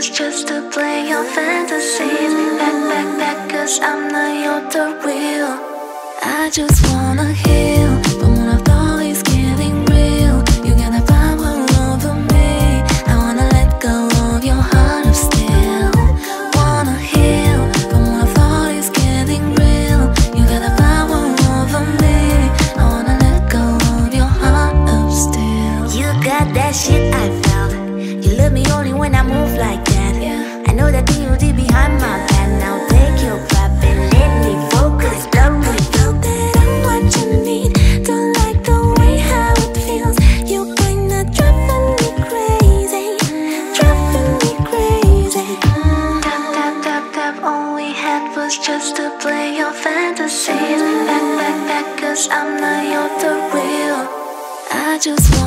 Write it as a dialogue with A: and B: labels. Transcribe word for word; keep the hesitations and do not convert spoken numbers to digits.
A: was just to play your fantasies. Back, back, back, cause I'm not your the real. I just wanna heal from one of all these getting real. You got a power over me. I wanna let go of your heart of steel. Wanna heal from one of all these getting real. You got a power over me. I wanna let go of your heart of steel.
B: You got that shit I felt. You love me only when I move like that.
A: Yeah.
B: I know that thing you did behind my back. Now take your prop and let me focus. Done with you.
A: That I'm what you need. Don't like the way how it feels. You kinda driving me crazy, driving me crazy. Tap, tap, tap, tap. All we had was just to play your fantasies. Back, back, back, cause I'm not your the real. I just want